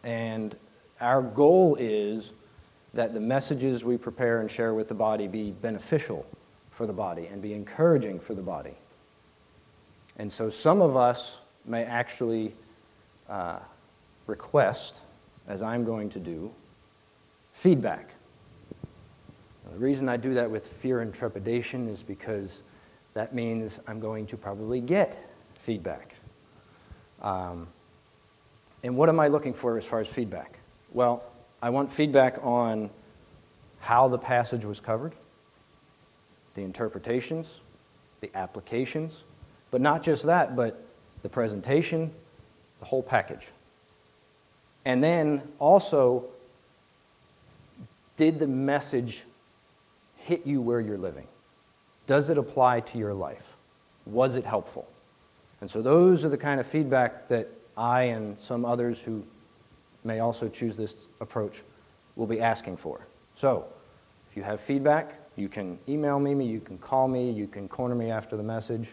And our goal is that the messages we prepare and share with the body be beneficial for the body and be encouraging for the body. And so some of us may actually request, as I'm going to do, feedback. The reason I do that with fear and trepidation is because that means I'm going to probably get feedback. And what am I looking for as far as feedback? Well, I want feedback on how the passage was covered, the interpretations, the applications, but not just that, but the presentation, the whole package. And then also, did the message hit you where you're living? Does it apply to your life? Was it helpful? And so those are the kind of feedback that I and some others who may also choose this approach will be asking for. So, if you have feedback, you can email me, you can call me, you can corner me after the message,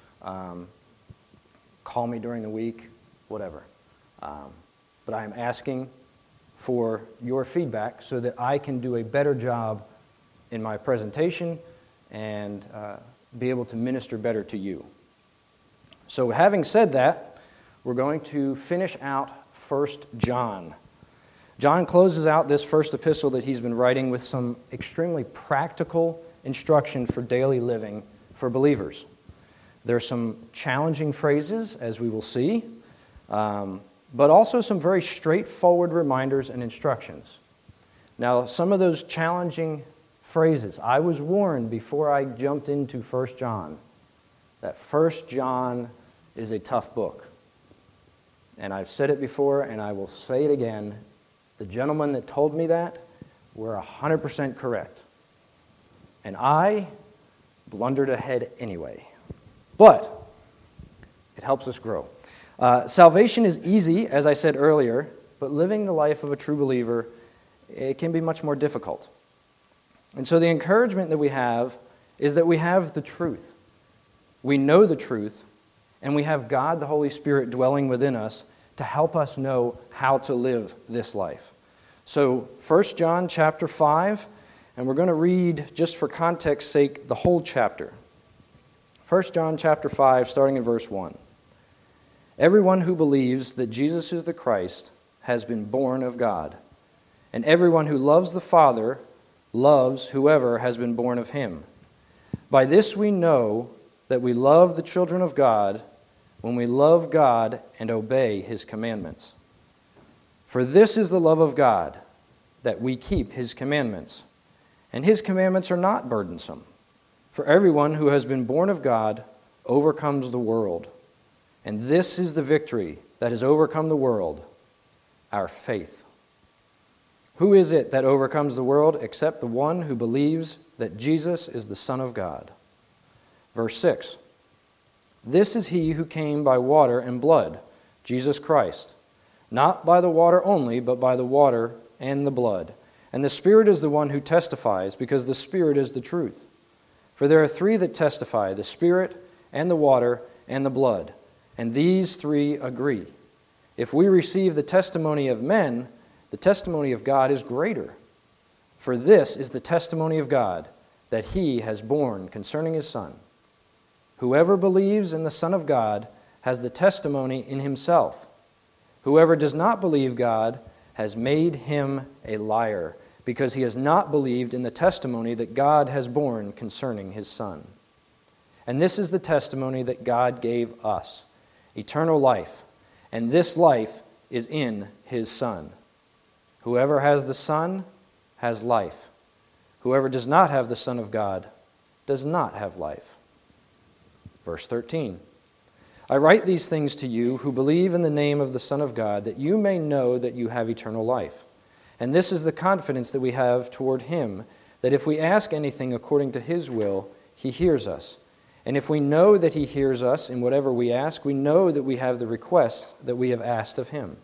call me during the week, whatever. But I am asking for your feedback so that I can do a better job in my presentation and be able to minister better to you. So having said that, we're going to finish out 1 John. John closes out this first epistle that he's been writing with some extremely practical instruction for daily living for believers. There's some challenging phrases, as we will see, but also some very straightforward reminders and instructions. Now, some of those challenging phrases, I was warned before I jumped into 1 John that 1 John is a tough book. And I've said it before, and I will say it again. The gentlemen that told me that were 100% correct. And I blundered ahead anyway. But it helps us grow. Salvation is easy, as I said earlier, but living the life of a true believer, it can be much more difficult. And so the encouragement that we have is that we have the truth. We know the truth, and we have God, the Holy Spirit, dwelling within us to help us know how to live this life. So 1 John chapter 5, and we're going to read, just for context's sake, the whole chapter. 1 John chapter 5, starting in verse 1. Everyone who believes that Jesus is the Christ has been born of God, and everyone who loves the Father loves whoever has been born of him. By this we know that we love the children of God when we love God and obey his commandments. For this is the love of God, that we keep his commandments. And his commandments are not burdensome. For everyone who has been born of God overcomes the world. And this is the victory that has overcome the world, our faith. Who is it that overcomes the world except the one who believes that Jesus is the Son of God? Verse 6. This is he who came by water and blood, Jesus Christ. Not by the water only, but by the water and the blood. And the Spirit is the one who testifies, because the Spirit is the truth. For there are three that testify, the Spirit and the water and the blood. And these three agree. If we receive the testimony of men, the testimony of God is greater. For this is the testimony of God, that he has borne concerning his Son. Whoever believes in the Son of God has the testimony in himself. Whoever does not believe God has made him a liar, because he has not believed in the testimony that God has borne concerning his Son. And this is the testimony that God gave us, eternal life, and this life is in his Son. Whoever has the Son has life. Whoever does not have the Son of God does not have life. Verse 13. I write these things to you who believe in the name of the Son of God, that you may know that you have eternal life. And this is the confidence that we have toward him, that if we ask anything according to his will, he hears us. And if we know that he hears us in whatever we ask, we know that we have the requests that we have asked of him.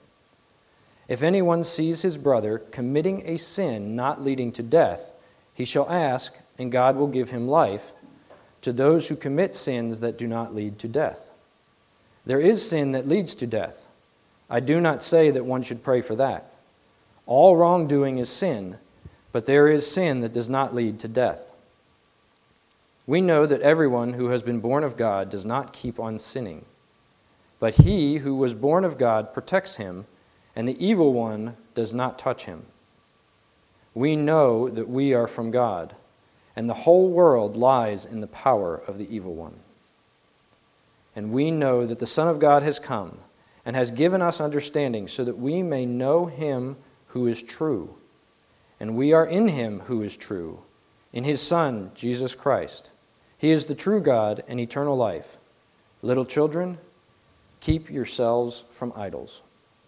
If anyone sees his brother committing a sin not leading to death, he shall ask, and God will give him life, to those who commit sins that do not lead to death. There is sin that leads to death. I do not say that one should pray for that. All wrongdoing is sin, but there is sin that does not lead to death. We know that everyone who has been born of God does not keep on sinning. But he who was born of God protects him, and the evil one does not touch him. We know that we are from God, and the whole world lies in the power of the evil one. And we know that the Son of God has come and has given us understanding so that we may know him who is true. And we are in him who is true, in his Son, Jesus Christ. He is the true God and eternal life. Little children, keep yourselves from idols.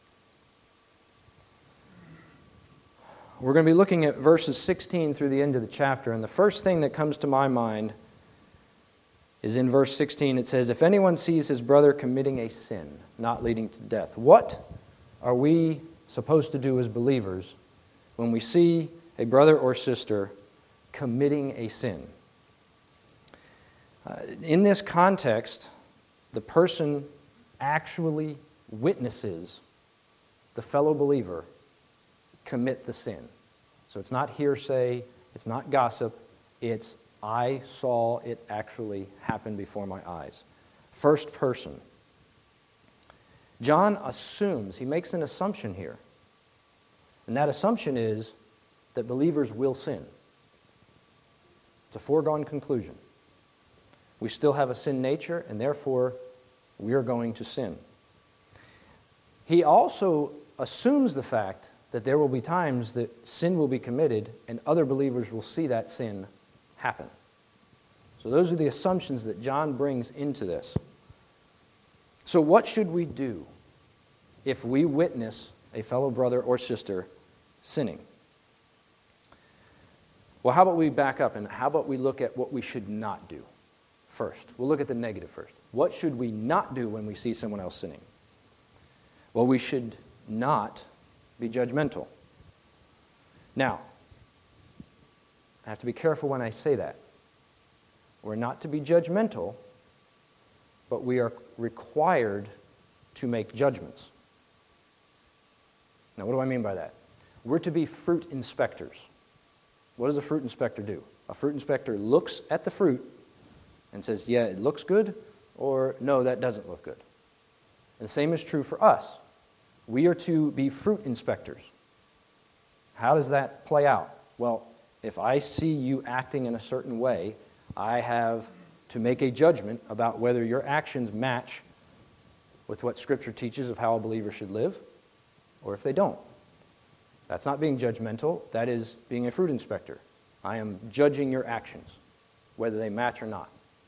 We're going to be looking at verses 16 through the end of the chapter, and the first thing that comes to my mind is in verse 16. It says, if anyone sees his brother committing a sin not leading to death, what are we supposed to do as believers when we see a brother or sister committing a sin? In this context, the person actually witnesses the fellow believer commit the sin. So it's not hearsay, it's not gossip, it's I saw it actually happen before my eyes. First person. John assumes, he makes an assumption here. And that assumption is that believers will sin. It's a foregone conclusion. We still have a sin nature, and therefore we are going to sin. He also assumes the fact that there will be times that sin will be committed and other believers will see that sin happen. So those are the assumptions that John brings into this. So what should we do if we witness a fellow brother or sister sinning? Well, how about we back up and how about we look at what we should not do first? We'll look at the negative first. What should we not do when we see someone else sinning? Well, we should not be judgmental. Now, I have to be careful when I say that. We're not to be judgmental, but we are required to make judgments. Now, what do I mean by that? We're to be fruit inspectors. What does a fruit inspector do? A fruit inspector looks at the fruit and says, yeah, it looks good, or no, that doesn't look good. And the same is true for us. We are to be fruit inspectors. How does that play out? Well, if I see you acting in a certain way, I have to make a judgment about whether your actions match with what Scripture teaches of how a believer should live, or if they don't. That's not being judgmental. That is being a fruit inspector. I am judging your actions, whether they match or not.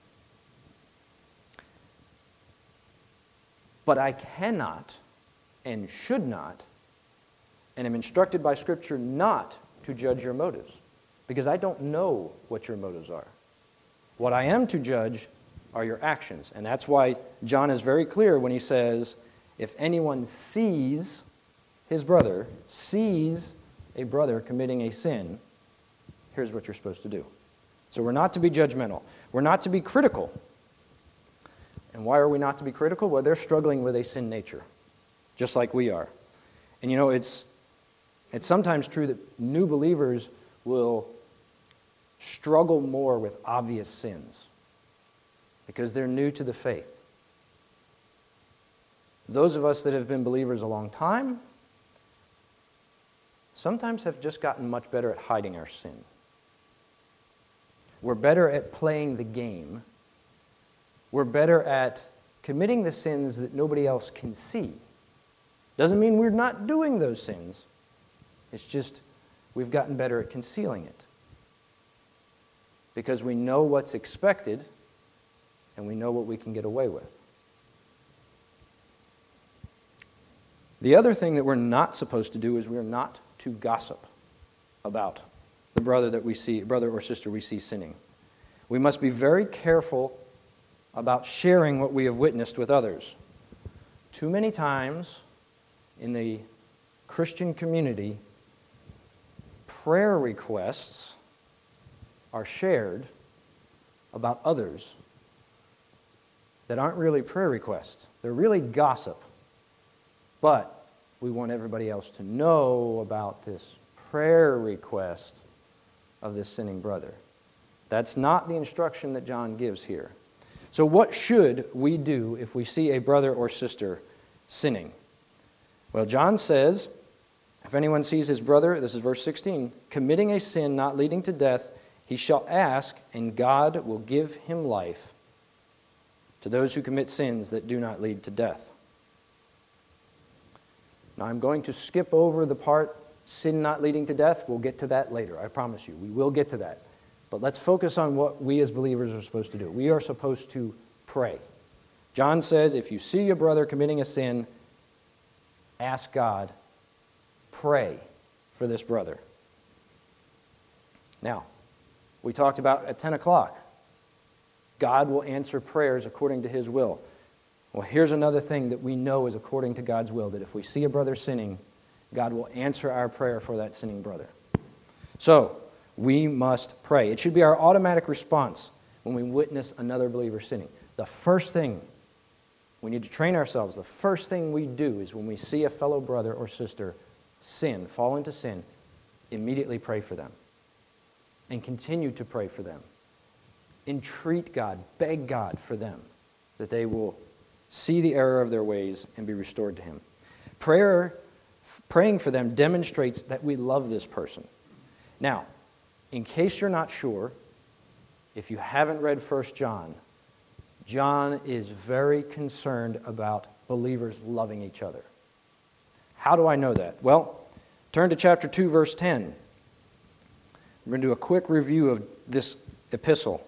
But I cannot and should not, and am instructed by Scripture not to judge your motives, because I don't know what your motives are. What I am to judge are your actions, and that's why John is very clear when he says, if anyone sees his brother, sees a brother committing a sin, here's what you're supposed to do. So we're not to be judgmental. We're not to be critical. And why are we not to be critical? Well, they're struggling with a sin nature, just like we are. And you know, it's sometimes true that new believers will struggle more with obvious sins because they're new to the faith. Those of us that have been believers a long time sometimes have just gotten much better at hiding our sin. We're better at playing the game. We're better at committing the sins that nobody else can see. Doesn't mean we're not doing those sins. It's just we've gotten better at concealing it. Because we know what's expected and we know what we can get away with. The other thing that we're not supposed to do is we're not to gossip about the brother or sister we see sinning. We must be very careful about sharing what we have witnessed with others. Too many times in the Christian community, prayer requests are shared about others that aren't really prayer requests. They're really gossip. But we want everybody else to know about this prayer request of this sinning brother. That's not the instruction that John gives here. So what should we do if we see a brother or sister sinning? Well, John says, if anyone sees his brother, this is verse 16, committing a sin not leading to death, he shall ask, and God will give him life to those who commit sins that do not lead to death. Now, I'm going to skip over the part, sin not leading to death. We'll get to that later, I promise you. We will get to that. But let's focus on what we as believers are supposed to do. We are supposed to pray. John says, if you see your brother committing a sin, ask God, pray for this brother. Now, we talked about at 10 o'clock, God will answer prayers according to His will. Well, here's another thing that we know is according to God's will, that if we see a brother sinning, God will answer our prayer for that sinning brother. So, we must pray. It should be our automatic response when we witness another believer sinning. The first thing, we need to train ourselves, the first thing we do is when we see a fellow brother or sister sin, fall into sin, immediately pray for them. And continue to pray for them. Entreat God, beg God for them, that they will see the error of their ways and be restored to Him. Praying for them demonstrates that we love this person. Now, in case you're not sure, if you haven't read 1 John, John is very concerned about believers loving each other. How do I know that? Well, turn to chapter 2, verse 10. We're going to do a quick review of this epistle.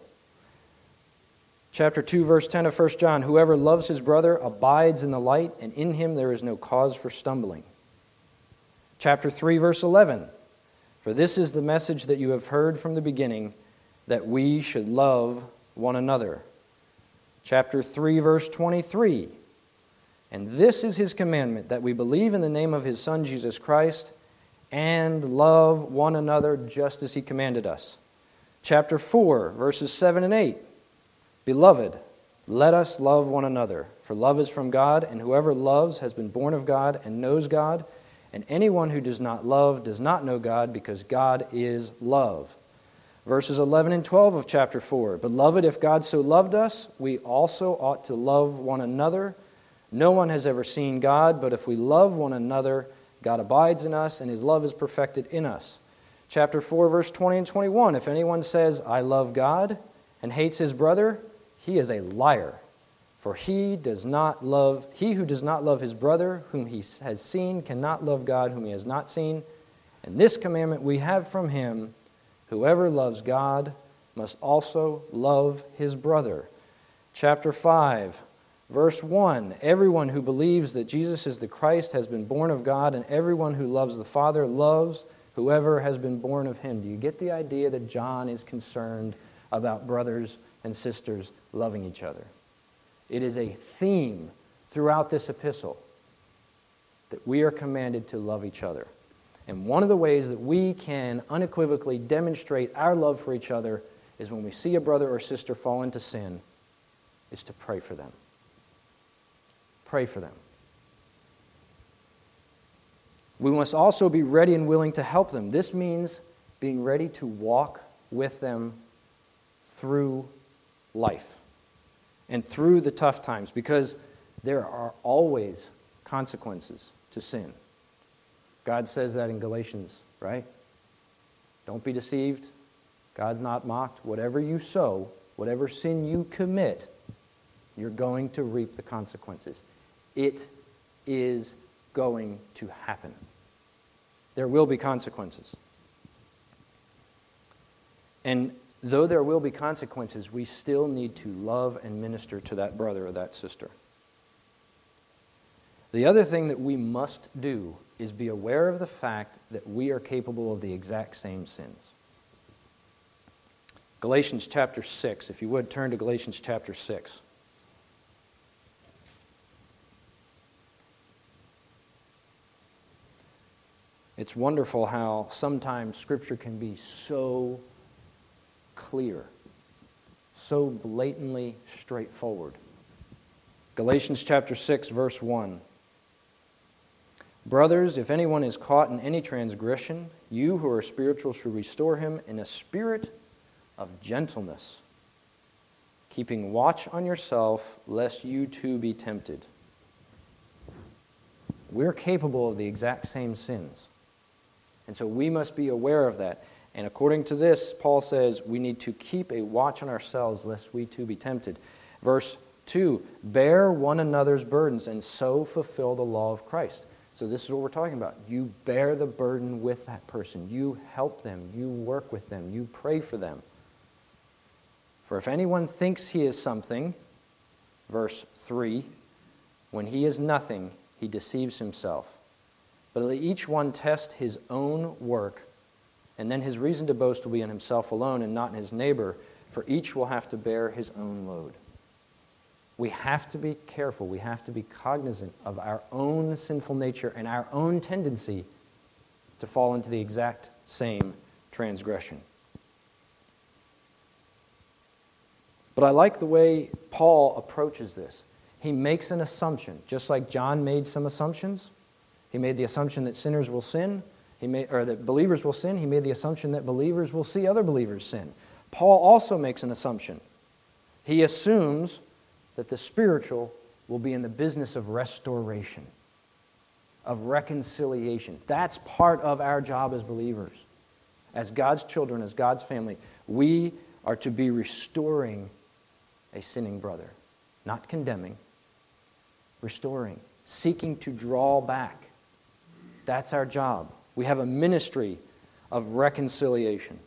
Chapter 2, verse 10 of 1 John, whoever loves his brother abides in the light, and in him there is no cause for stumbling. Chapter 3, verse 11, for this is the message that you have heard from the beginning, that we should love one another. Chapter 3, verse 23, and this is His commandment, that we believe in the name of His Son, Jesus Christ, and love one another just as He commanded us. Chapter 4, verses 7 and 8, beloved, let us love one another, for love is from God, and whoever loves has been born of God and knows God, and anyone who does not love does not know God, because God is love. Verses 11 and 12 of chapter 4, beloved, if God so loved us, we also ought to love one another. No one has ever seen God, but if we love one another, God abides in us, and His love is perfected in us. Chapter 4, verse 20 and 21, if anyone says, I love God, and hates his brother, he is a liar. For he who does not love his brother whom he has seen cannot love God whom he has not seen. And this commandment we have from Him, whoever loves God must also love his brother. Chapter 5, verse 1, everyone who believes that Jesus is the Christ has been born of God, and everyone who loves the Father loves whoever has been born of Him. Do you get the idea that John is concerned about brothers and sisters loving each other? It is a theme throughout this epistle that we are commanded to love each other. And one of the ways that we can unequivocally demonstrate our love for each other is when we see a brother or sister fall into sin, is to pray for them. Pray for them. We must also be ready and willing to help them. This means being ready to walk with them through life and through the tough times, because there are always consequences to sin. God says that in Galatians, right? Don't be deceived. God's not mocked. Whatever you sow, whatever sin you commit, you're going to reap the consequences. It is going to happen. There will be consequences. And though there will be consequences, we still need to love and minister to that brother or that sister. The other thing that we must do is be aware of the fact that we are capable of the exact same sins. Galatians chapter 6, if you would turn to Galatians chapter 6. It's wonderful how sometimes Scripture can be so clear, so blatantly straightforward. Galatians chapter 6, verse 1. Brothers, if anyone is caught in any transgression, you who are spiritual should restore him in a spirit of gentleness, keeping watch on yourself, lest you too be tempted. We're capable of the exact same sins. And so we must be aware of that. And according to this, Paul says we need to keep a watch on ourselves, lest we too be tempted. Verse 2, bear one another's burdens and so fulfill the law of Christ. So this is what we're talking about. You bear the burden with that person. You help them. You work with them. You pray for them. For if anyone thinks he is something, verse 3, when he is nothing, he deceives himself. But let each one test his own work, and then his reason to boast will be in himself alone and not in his neighbor, for each will have to bear his own load. We have to be careful. We have to be cognizant of our own sinful nature and our own tendency to fall into the exact same transgression. But I like the way Paul approaches this. He makes an assumption, just like John made some assumptions. He made the assumption that sinners will sin, that believers will sin. He made the assumption that believers will see other believers sin. Paul also makes an assumption. He assumes that the spiritual will be in the business of restoration, of reconciliation. That's part of our job as believers. As God's children, as God's family, we are to be restoring a sinning brother, not condemning, restoring, seeking to draw back. That's our job. We have a ministry of reconciliation.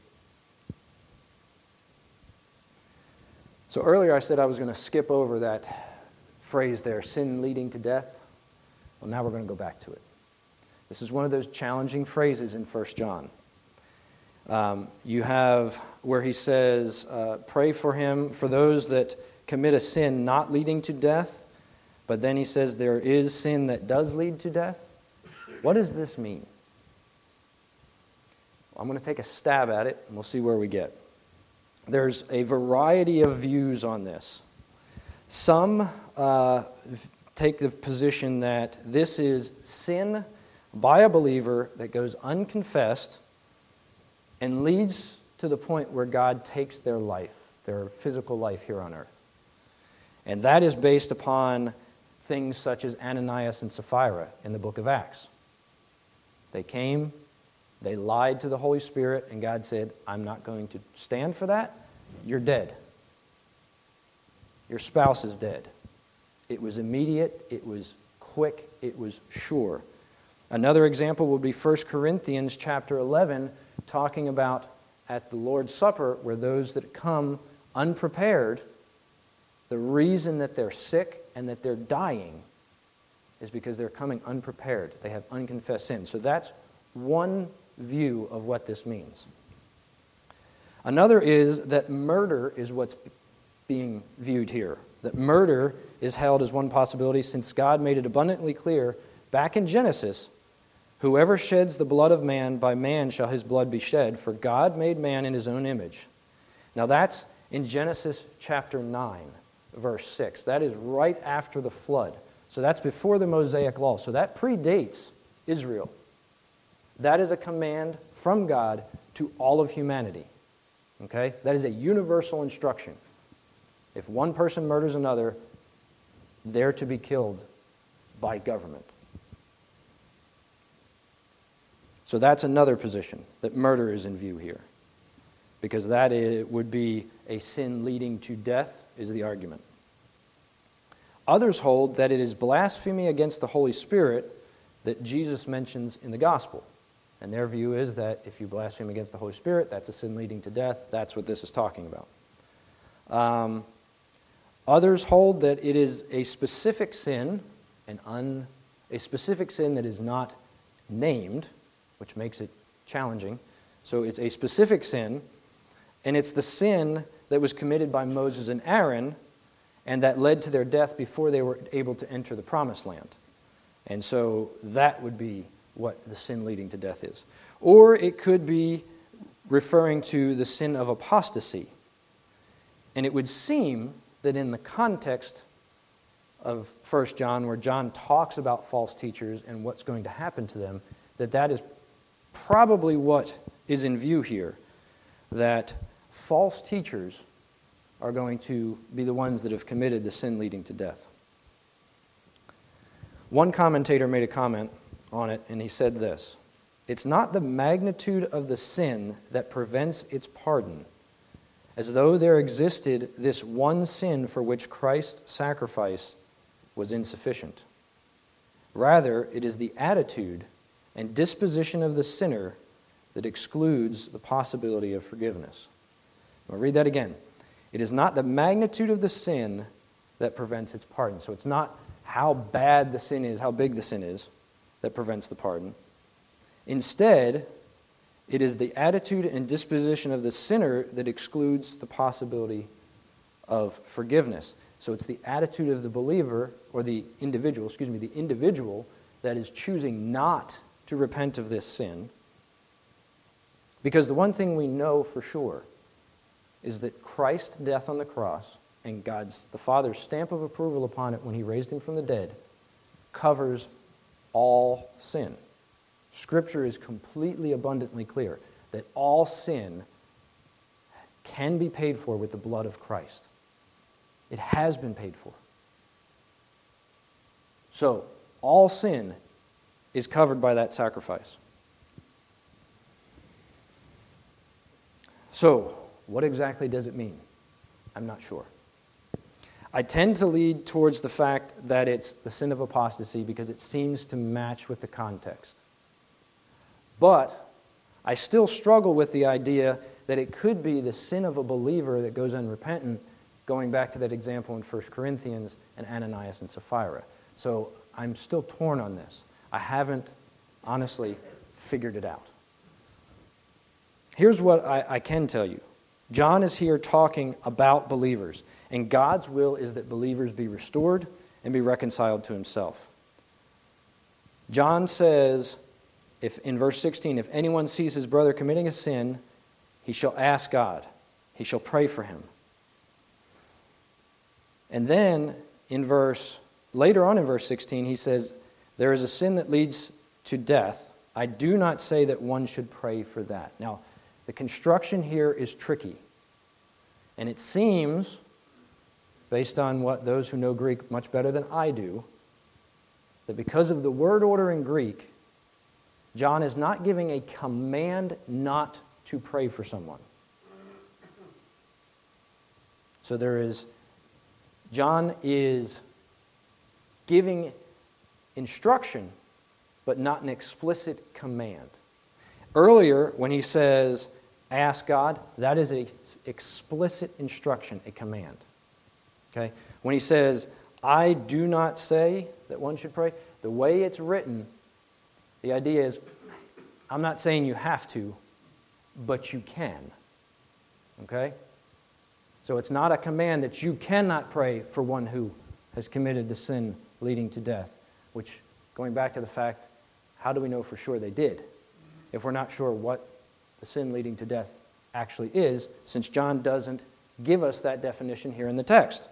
So earlier I said I was going to skip over that phrase there, sin leading to death. Well, now we're going to go back to it. This is one of those challenging phrases in 1 John. You have where he says, pray for him, for those that commit a sin not leading to death. But then he says there is sin that does lead to death. What does this mean? Well, I'm going to take a stab at it, and we'll see where we get. There's a variety of views on this. Some take the position that this is sin by a believer that goes unconfessed and leads to the point where God takes their life, their physical life here on earth. And that is based upon things such as Ananias and Sapphira in the book of Acts. They came, they lied to the Holy Spirit, and God said, I'm not going to stand for that. You're dead. Your spouse is dead. It was immediate, it was quick, it was sure. Another example would be 1 Corinthians chapter 11, talking about at the Lord's Supper, where those that come unprepared, the reason that they're sick and that they're dying is because they're coming unprepared. They have unconfessed sin. So that's one view of what this means. Another is that murder is what's being viewed here. That murder is held as one possibility since God made it abundantly clear back in Genesis, whoever sheds the blood of man, by man shall his blood be shed, for God made man in his own image. Now that's in Genesis chapter 9, verse 6. That is right after the flood. So that's before the Mosaic law. So that predates Israel. That is a command from God to all of humanity. Okay? That is a universal instruction. If one person murders another, they're to be killed by government. So that's another position, that murder is in view here. Because that would be a sin leading to death, is the argument. Others hold that it is blasphemy against the Holy Spirit that Jesus mentions in the gospel. And their view is that if you blaspheme against the Holy Spirit, that's a sin leading to death. That's what this is talking about. Others hold that it is a specific sin, a specific sin that is not named, which makes it challenging. So it's a specific sin, and it's the sin that was committed by Moses and Aaron, and that led to their death before they were able to enter the promised land. And so that would be what the sin leading to death is. Or it could be referring to the sin of apostasy. And it would seem that in the context of 1 John, where John talks about false teachers and what's going to happen to them, that is probably what is in view here, that false teachers are going to be the ones that have committed the sin leading to death. One commentator made a comment on it, and he said this: "It's not the magnitude of the sin that prevents its pardon, as though there existed this one sin for which Christ's sacrifice was insufficient. Rather, it is the attitude and disposition of the sinner that excludes the possibility of forgiveness." I'll read that again. It is not the magnitude of the sin that prevents its pardon. So it's not how bad the sin is, how big the sin is, that prevents the pardon. Instead, it is the attitude and disposition of the sinner that excludes the possibility of forgiveness. So it's the attitude of the believer, or the individual that is choosing not to repent of this sin. Because the one thing we know for sure is that Christ's death on the cross and the Father's stamp of approval upon it when He raised Him from the dead covers all sin. Scripture is completely abundantly clear that all sin can be paid for with the blood of Christ. It has been paid for. So, all sin is covered by that sacrifice. So, what exactly does it mean? I'm not sure. I tend to lead towards the fact that it's the sin of apostasy because it seems to match with the context. But I still struggle with the idea that it could be the sin of a believer that goes unrepentant, going back to that example in 1 Corinthians and Ananias and Sapphira. So I'm still torn on this. I haven't honestly figured it out. Here's what I can tell you. John is here talking about believers, and God's will is that believers be restored and be reconciled to Himself. John says, in verse 16, if anyone sees his brother committing a sin, he shall ask God. He shall pray for him. And then later on in verse 16, he says, there is a sin that leads to death. I do not say that one should pray for that. Now, the construction here is tricky. And it seems, based on what those who know Greek much better than I do, that because of the word order in Greek, John is not giving a command not to pray for someone. So John is giving instruction, but not an explicit command. Earlier, when he says, ask God, that is an explicit instruction, a command. Okay? When he says, I do not say that one should pray, the way it's written, the idea is, I'm not saying you have to, but you can. Okay? So it's not a command that you cannot pray for one who has committed the sin leading to death, which, going back to the fact, how do we know for sure they did? If we're not sure what the sin leading to death actually is, since John doesn't give us that definition here in the text.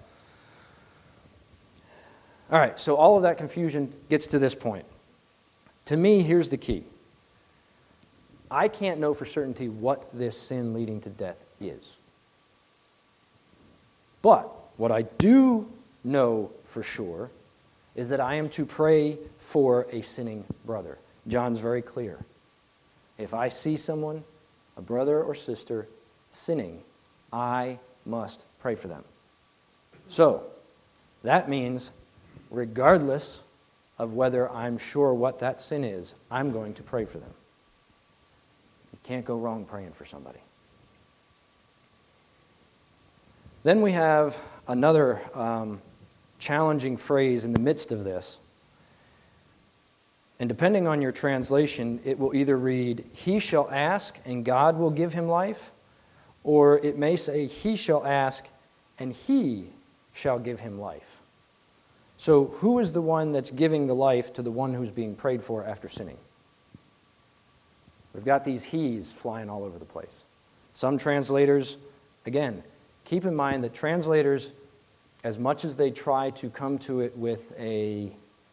All right, so all of that confusion gets to this point. To me, here's the key. I can't know for certainty what this sin leading to death is. But what I do know for sure is that I am to pray for a sinning brother. John's very clear. If I see someone, a brother or sister, sinning, I must pray for them. So, that means regardless of whether I'm sure what that sin is, I'm going to pray for them. You can't go wrong praying for somebody. Then we have another challenging phrase in the midst of this. And depending on your translation, it will either read, he shall ask and God will give him life, or it may say, he shall ask and he shall give him life. So who is the one that's giving the life to the one who's being prayed for after sinning? We've got these he's flying all over the place. Some translators, again, keep in mind that translators as much as they try to come to it with a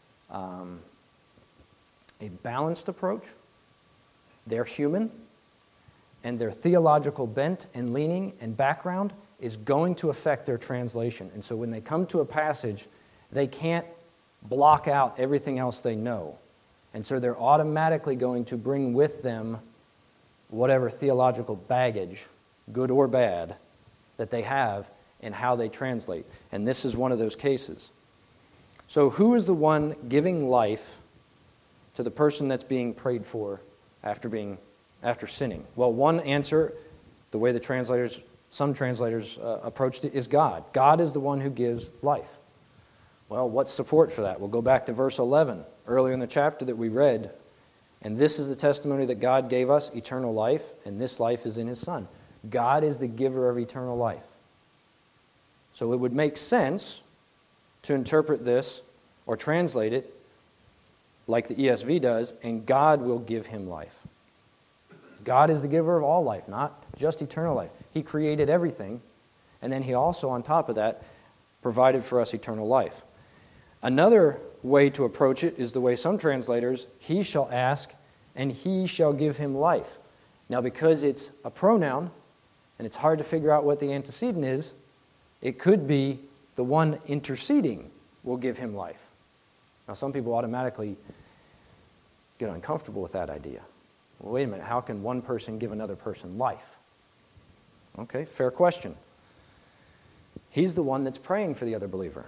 balanced approach, they're human, and their theological bent and leaning and background is going to affect their translation. And so when they come to a passage, they can't block out everything else they know. And so they're automatically going to bring with them whatever theological baggage, good or bad, that they have in how they translate. And this is one of those cases. So who is the one giving life to the person that's being prayed for after sinning? Well, one answer, the way some translators approached it, is God. God is the one who gives life. Well, what's support for that? We'll go back to verse 11, earlier in the chapter that we read. And this is the testimony that God gave us, eternal life, and this life is in His Son. God is the giver of eternal life. So it would make sense to interpret this or translate it like the ESV does, and God will give him life. God is the giver of all life, not just eternal life. He created everything, and then He also, on top of that, provided for us eternal life. Another way to approach it is the way some translators, He shall ask, and He shall give him life. Now, because it's a pronoun, and it's hard to figure out what the antecedent is, it could be the one interceding will give him life. Now, some people automatically get uncomfortable with that idea. Well, wait a minute, how can one person give another person life? Okay, fair question. He's the one that's praying for the other believer.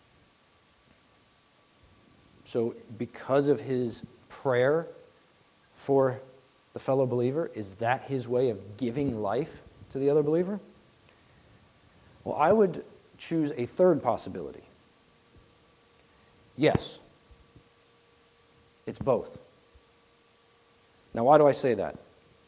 So because of his prayer for the fellow believer, is that his way of giving life to the other believer? Well, I would choose a third possibility. Yes, it's both. Now, why do I say that?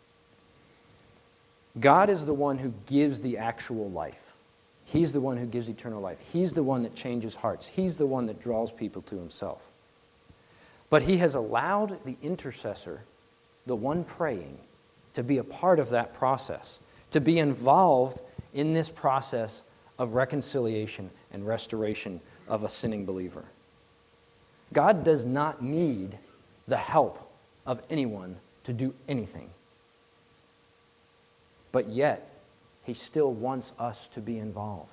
God is the one who gives the actual life. He's the one who gives eternal life. He's the one that changes hearts. He's the one that draws people to Himself. But He has allowed the intercessor, the one praying, to be a part of that process, to be involved in this process of reconciliation and restoration of a sinning believer. God does not need the help of anyone to do anything. But yet, He still wants us to be involved.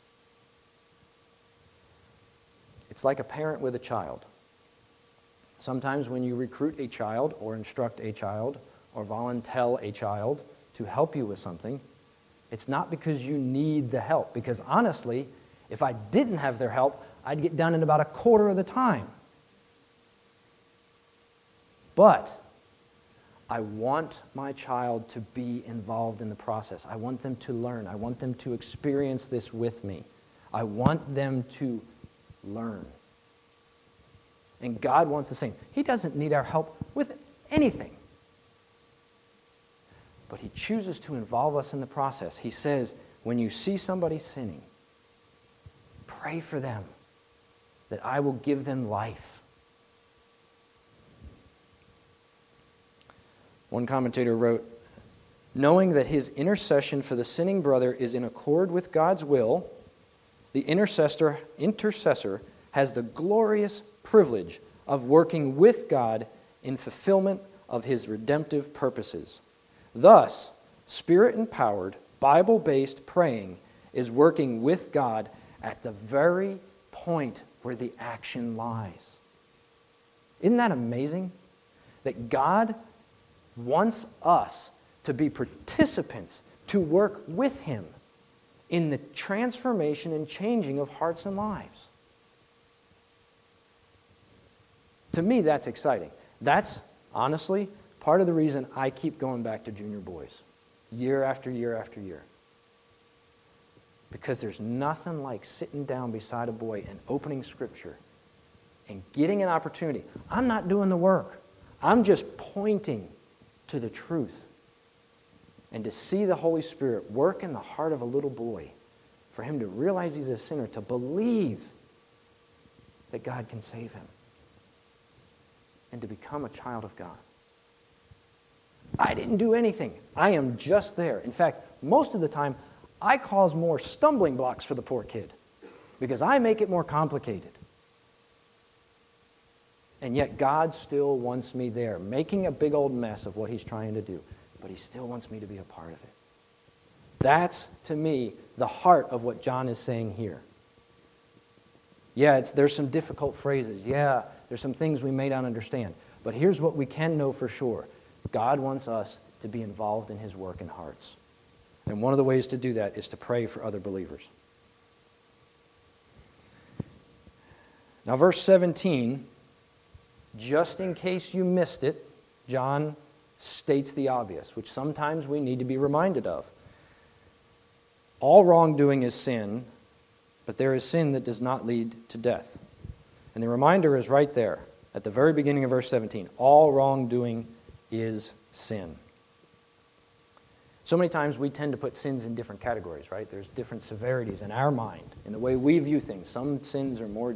It's like a parent with a child. Sometimes when you recruit a child or instruct a child or volunteer a child to help you with something, it's not because you need the help. Because honestly, if I didn't have their help, I'd get done in about a quarter of the time. But I want my child to be involved in the process. I want them to learn. I want them to experience this with me. I want them to learn. And God wants the same. He doesn't need our help with anything. But He chooses to involve us in the process. He says, when you see somebody sinning, pray for them, that I will give them life. One commentator wrote, knowing that his intercession for the sinning brother is in accord with God's will, the intercessor has the glorious privilege of working with God in fulfillment of His redemptive purposes. Thus, Spirit-empowered, Bible-based praying is working with God at the very point where the action lies. Isn't that amazing? That God wants us to be participants, to work with Him in the transformation and changing of hearts and lives. To me, that's exciting. That's, honestly, part of the reason I keep going back to junior boys year after year after year. Because there's nothing like sitting down beside a boy and opening Scripture and getting an opportunity. I'm not doing the work. I'm just pointing to the truth. And to see the Holy Spirit work in the heart of a little boy, for him to realize he's a sinner, to believe that God can save him, and to become a child of God. I didn't do anything. I am just there. In fact, most of the time, I cause more stumbling blocks for the poor kid. because I make it more complicated. And yet God still wants me there, making a big old mess of what he's trying to do. But he still wants me to be a part of it. That's, to me, the heart of what John is saying here. Yeah, there's some difficult phrases. Yeah, there's some things we may not understand. But here's what we can know for sure. God wants us to be involved in his work in hearts. And one of the ways to do that is to pray for other believers. Now, verse 17, just in case you missed it, John states the obvious, which sometimes we need to be reminded of. All wrongdoing is sin, but there is sin that does not lead to death. And the reminder is right there at the very beginning of verse 17. All wrongdoing is sin. So many times we tend to put sins in different categories, right? There's different severities in our mind, in the way we view things. Some sins are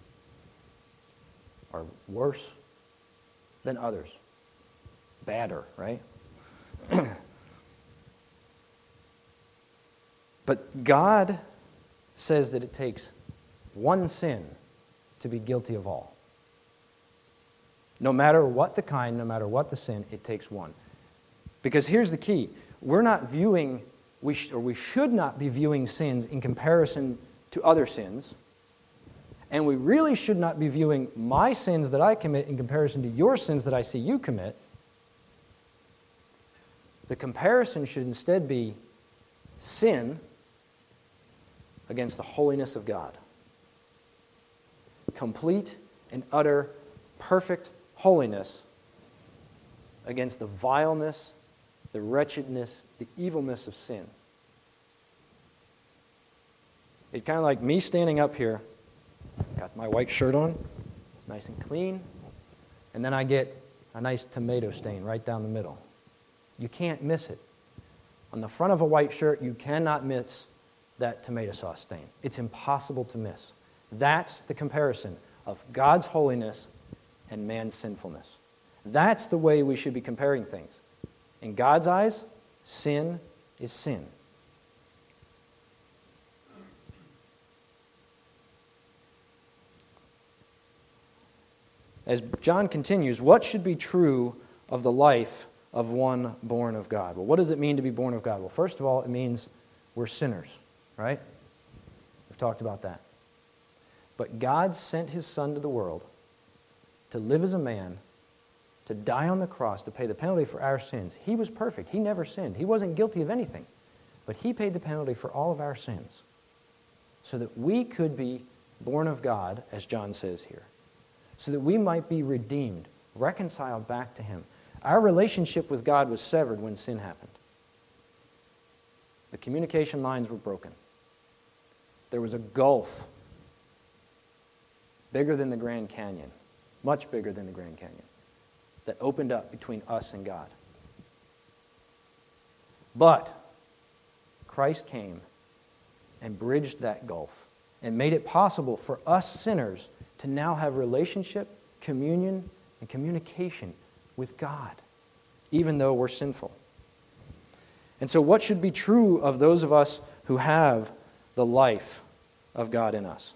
worse than others. Badder, right? But God says that it takes one sin to be guilty of all. No matter what the kind, no matter what the sin, it takes one. Because here's the key. We're not viewing, we should not be viewing sins in comparison to other sins. And we really should not be viewing my sins that I commit in comparison to your sins that I see you commit. The comparison should instead be sin against the holiness of God. Complete and utter, perfect holiness against the vileness, the wretchedness, the evilness of sin. It's kind of like me standing up here, got my white shirt on, it's nice and clean, and then I get a nice tomato stain right down the middle. You can't miss it. On the front of a white shirt, you cannot miss that tomato sauce stain. It's impossible to miss. That's the comparison of God's holiness and man's sinfulness. That's the way we should be comparing things. In God's eyes, sin is sin. As John continues, what should be true of the life of one born of God? Well, what does it mean to be born of God? Well, first of all, it means we're sinners, right? We've talked about that. But God sent his Son to the world to live as a man, to die on the cross, to pay the penalty for our sins. He was perfect. He never sinned. He wasn't guilty of anything. But he paid the penalty for all of our sins so that we could be born of God, as John says here, so that we might be redeemed, reconciled back to him. Our relationship with God was severed when sin happened. The communication lines were broken. There was a gulf bigger than the Grand Canyon, much bigger than the Grand Canyon, that opened up between us and God. But Christ came and bridged that gulf and made it possible for us sinners to now have relationship, communion, and communication with God, even though we're sinful. And so what should be true of those of us who have the life of God in us?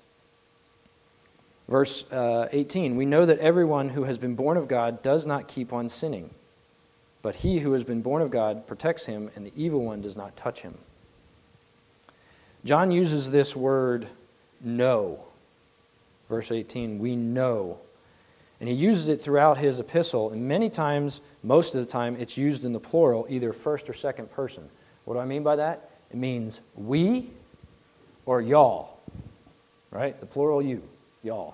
Verse 18, we know that everyone who has been born of God does not keep on sinning, but he who has been born of God protects him, and the evil one does not touch him. John uses this word, know. Verse 18, we know. And he uses it throughout his epistle, and many times, most of the time, it's used in the plural, either first or second person. What do I mean by that? It means we or y'all, right? The plural you, y'all.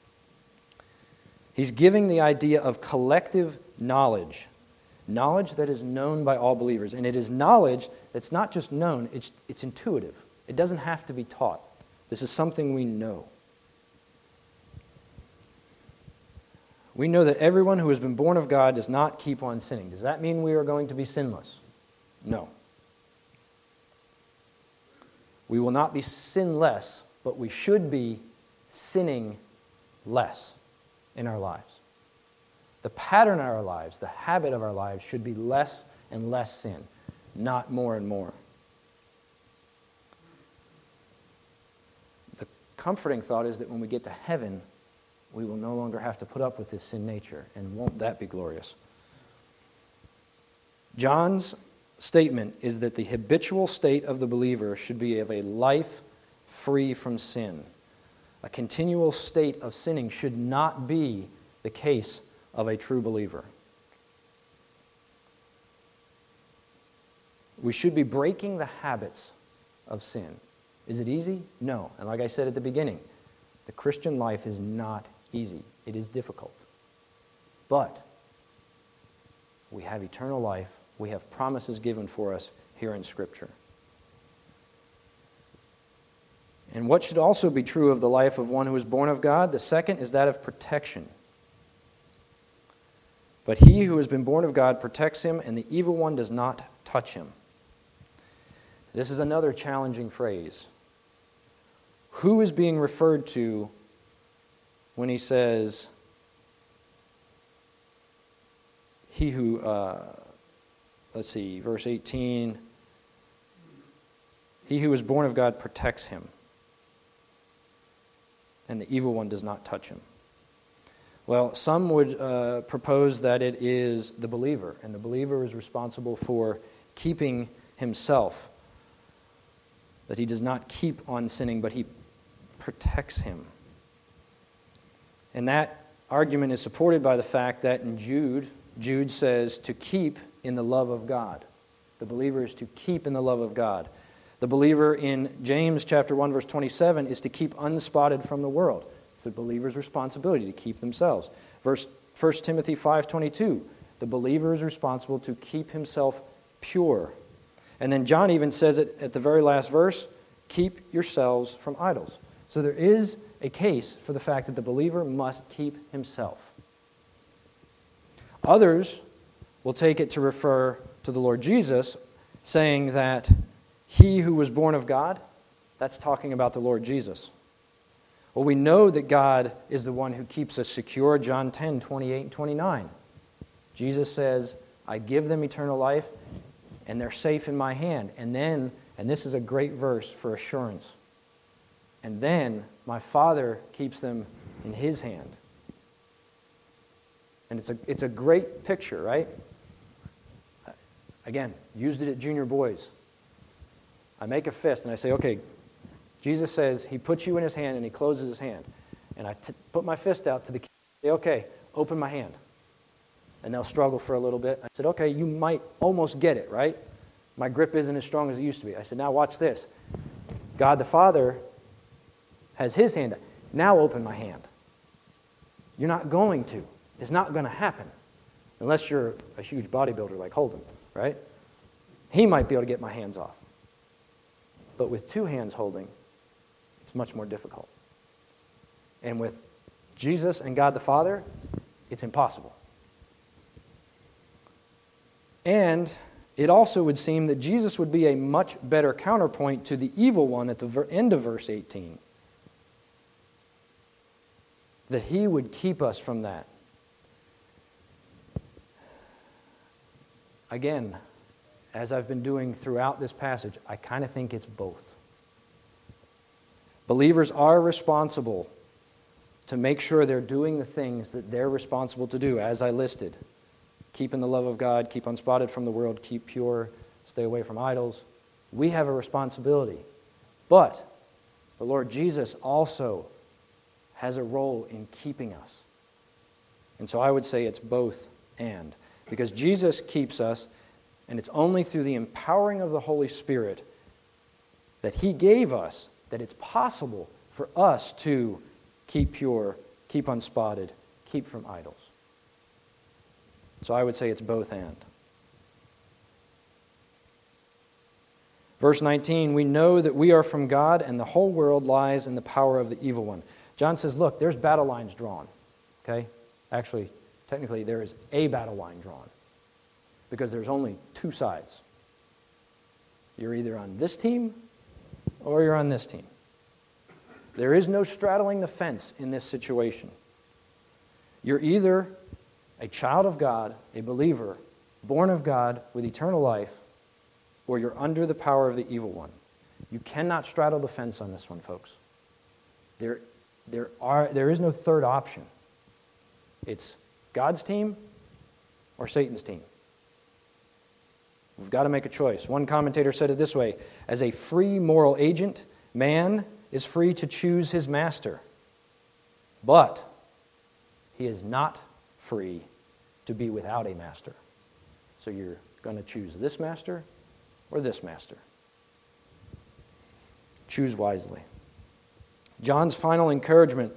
He's giving the idea of collective knowledge, knowledge that is known by all believers. And it is knowledge that's not just known, it's intuitive. It doesn't have to be taught. This is something we know. We know that everyone who has been born of God does not keep on sinning. Does that mean we are going to be sinless? No. We will not be sinless, but we should be sinning less in our lives. The pattern of our lives, the habit of our lives should be less and less sin, not more and more. The comforting thought is that when we get to heaven, we will no longer have to put up with this sin nature. And won't that be glorious? John's statement is that the habitual state of the believer should be of a life free from sin. A continual state of sinning should not be the case of a true believer. We should be breaking the habits of sin. Is it easy? No. And like I said at the beginning, the Christian life is not easy. It is difficult. But we have eternal life. We have promises given for us here in Scripture. And what should also be true of the life of one who is born of God? The second is that of protection. But he who has been born of God protects him, and the evil one does not touch him. This is another challenging phrase. Who is being referred to when he says, he who, verse 18, he who is born of God protects him, and the evil one does not touch him. Well, some would propose that it is the believer, and the believer is responsible for keeping himself, that he does not keep on sinning, but he protects him. And that argument is supported by the fact that in Jude says to keep in the love of God. The believer is to keep in the love of God. The believer in James chapter 1, verse 27 is to keep unspotted from the world. It's the believer's responsibility to keep themselves. 1 Timothy 5:22, the believer is responsible to keep himself pure. And then John even says it at the very last verse, keep yourselves from idols. So there is a case for the fact that the believer must keep himself. Others will take it to refer to the Lord Jesus, saying that he who was born of God, that's talking about the Lord Jesus. Well, we know that God is the one who keeps us secure. John 10:28 and 29. Jesus says, I give them eternal life, and they're safe in my hand. And then, and this is a great verse for assurance, and then my Father keeps them in his hand. And it's a great picture, right? Again, used it at junior boys. I make a fist and I say, okay, Jesus says he puts you in his hand and he closes his hand. And I put my fist out to the kid and say, okay, open my hand. And they'll struggle for a little bit. I said, okay, you might almost get it, right? My grip isn't as strong as it used to be. I said, now watch this. God the Father has his hand. Now open my hand. You're not going to. It's not going to happen. Unless you're a huge bodybuilder like Holden, right? He might be able to get my hands off. But with two hands holding, it's much more difficult. And with Jesus and God the Father, it's impossible. And it also would seem that Jesus would be a much better counterpoint to the evil one at the end of verse 18. That he would keep us from that. Again, as I've been doing throughout this passage, I kind of think it's both. Believers are responsible to make sure they're doing the things that they're responsible to do, as I listed. Keep in the love of God, keep unspotted from the world, keep pure, stay away from idols. We have a responsibility. But the Lord Jesus also has a role in keeping us. And so I would say it's both and. Because Jesus keeps us, and it's only through the empowering of the Holy Spirit that he gave us that it's possible for us to keep pure, keep unspotted, keep from idols. So I would say it's both and. Verse 19, we know that we are from God and the whole world lies in the power of the evil one. John says, look, there's battle lines drawn. Okay? Actually, technically, there is a battle line drawn because there's only two sides. You're either on this team or you're on this team. There is no straddling the fence in this situation. You're either a child of God, a believer, born of God with eternal life, or you're under the power of the evil one. You cannot straddle the fence on this one, folks. There is no third option. It's God's team or Satan's team. We've got to make a choice. One commentator said it this way: as a free moral agent, man is free to choose his master, but he is not free to be without a master. So you're going to choose this master or this master. Choose wisely. John's final encouragement,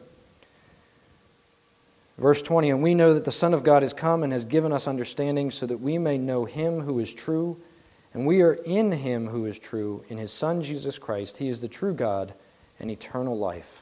verse 20, and we know that the Son of God has come and has given us understanding so that we may know him who is true, and we are in him who is true, in his Son Jesus Christ. He is the true God and eternal life.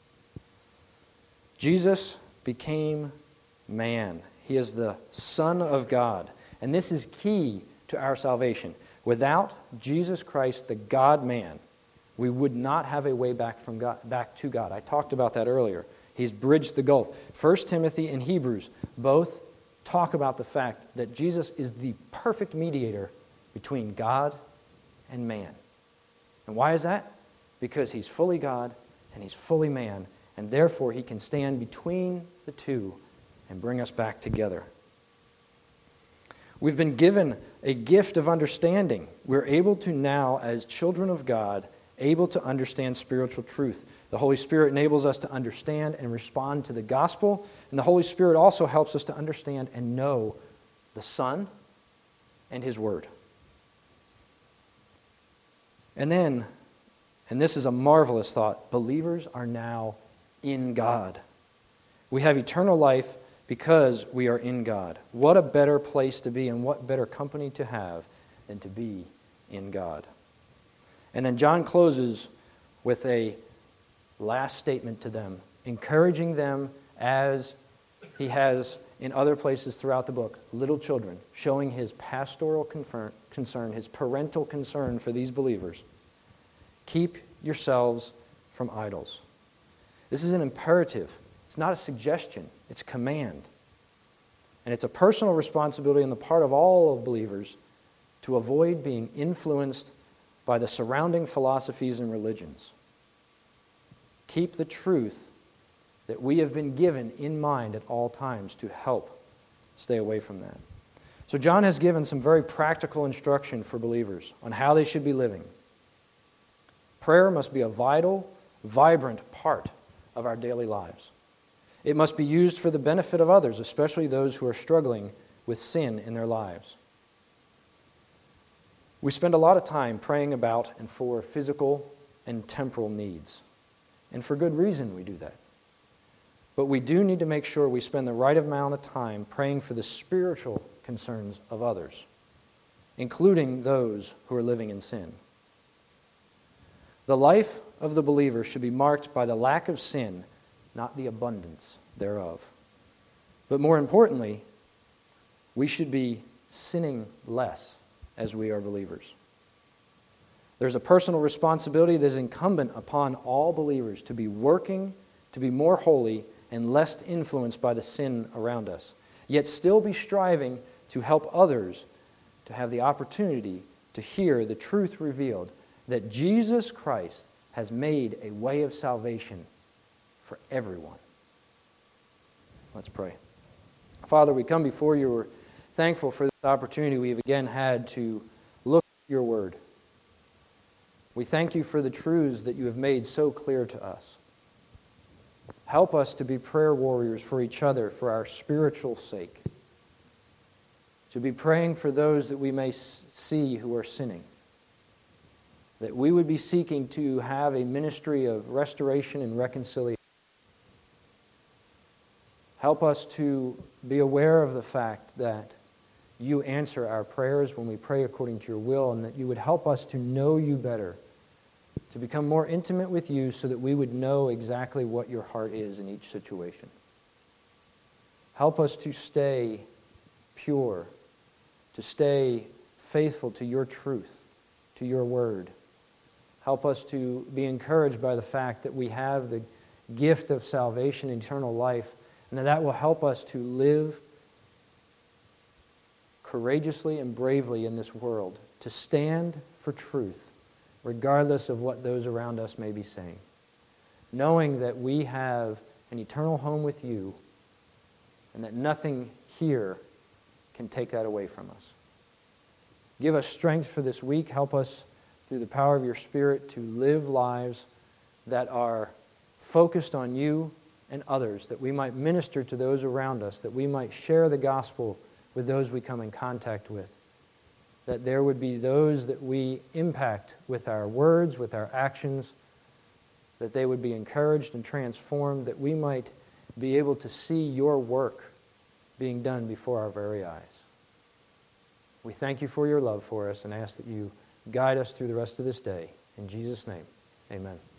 Jesus became man. He is the Son of God. And this is key to our salvation. Without Jesus Christ, the God-man, we would not have a way back to God. I talked about that earlier. He's bridged the gulf. 1 Timothy and Hebrews both talk about the fact that Jesus is the perfect mediator between God and man. And why is that? Because he's fully God and he's fully man, and therefore he can stand between the two and bring us back together. We've been given a gift of understanding. We're able to now, as children of God, able to understand spiritual truth. The Holy Spirit enables us to understand and respond to the gospel, and the Holy Spirit also helps us to understand and know the Son and His Word. And then, and this is a marvelous thought, believers are now in God. We have eternal life because we are in God. What a better place to be, and what better company to have than to be in God. And then John closes with a last statement to them, encouraging them as he has in other places throughout the book, little children, showing his pastoral concern, his parental concern for these believers. Keep yourselves from idols. This is an imperative. It's not a suggestion. It's a command. And it's a personal responsibility on the part of all of believers to avoid being influenced by the surrounding philosophies and religions. Keep the truth that we have been given in mind at all times to help stay away from that. So John has given some very practical instruction for believers on how they should be living. Prayer must be a vital, vibrant part of our daily lives. It must be used for the benefit of others, especially those who are struggling with sin in their lives. We spend a lot of time praying about and for physical and temporal needs. And for good reason we do that. But we do need to make sure we spend the right amount of time praying for the spiritual concerns of others, including those who are living in sin. The life of the believer should be marked by the lack of sin, not the abundance thereof. But more importantly, we should be sinning less as we are believers. There's a personal responsibility that is incumbent upon all believers to be working to be more holy and less influenced by the sin around us, yet still be striving to help others to have the opportunity to hear the truth revealed that Jesus Christ has made a way of salvation for everyone. Let's pray. Father, we come before you. We're thankful for this opportunity we've again had to look at your word. We thank you for the truths that you have made so clear to us. Help us to be prayer warriors for each other, for our spiritual sake. To be praying for those that we may see who are sinning. That we would be seeking to have a ministry of restoration and reconciliation. Help us to be aware of the fact that you answer our prayers when we pray according to your will, and that you would help us to know you better, to become more intimate with you so that we would know exactly what your heart is in each situation. Help us to stay pure, to stay faithful to your truth, to your word. Help us to be encouraged by the fact that we have the gift of salvation and eternal life, and that will help us to live courageously and bravely in this world, to stand for truth, regardless of what those around us may be saying. knowing that we have an eternal home with you and that nothing here can take that away from us. Give us strength for this week. Help us through the power of your Spirit to live lives that are focused on you and others, that we might minister to those around us, that we might share the gospel with those we come in contact with, that there would be those that we impact with our words, with our actions, that they would be encouraged and transformed, that we might be able to see your work being done before our very eyes. We thank you for your love for us and ask that you guide us through the rest of this day. In Jesus' name, amen.